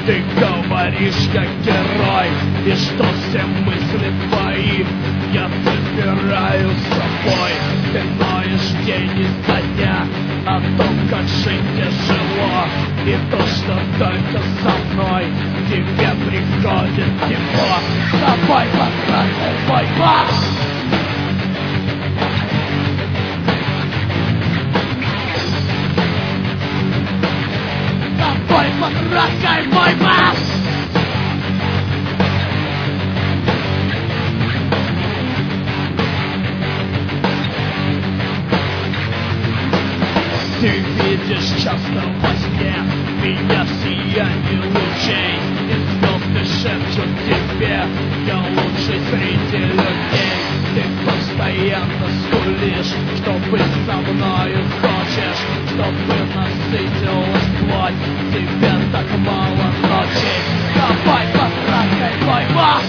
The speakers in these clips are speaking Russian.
Ты говоришь, я герой, и что все мысли твои я забираю с собой. Ты ноешь день изо дня о том, как жить тяжело, и то, что только со мной тебе приходит тепло. Давай потратим мой глаз. Давай потрахай мой бас! Ты видишь часто во сне меня в сиянии лучей, и звезды шепчут тебе: я лучший среди людей. Ты постоянно скулишь, чтобы со мною хочешь, чтобы насытилась плоть. Тебе так мало ночей. Давай потрахай мой бас!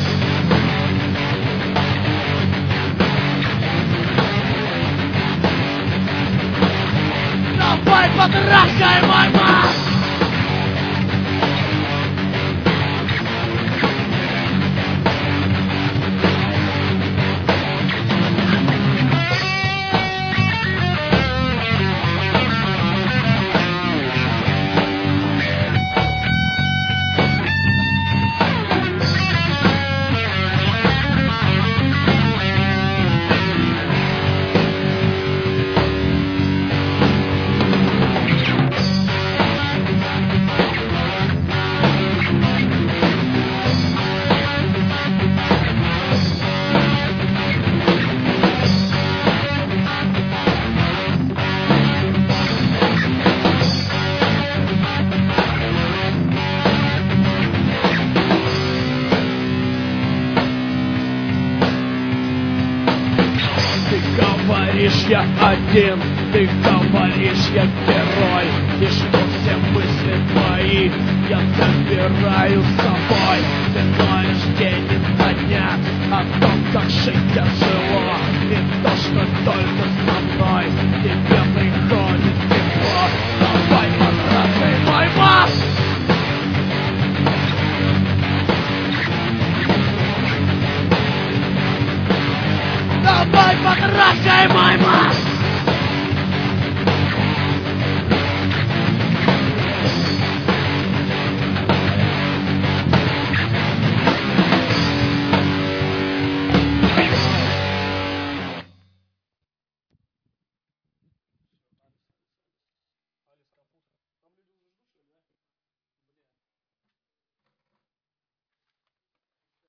Давай потрахай мой бас! Говоришь, я один, ты говоришь, я герой, и что все мысли твои я забираю с собой. Ты ноешь день изо дня о том, как жить тяжело, и то, что только со мной тебе приходит тепло. Давай потрахай мой бас! Давай потрахай мой бас!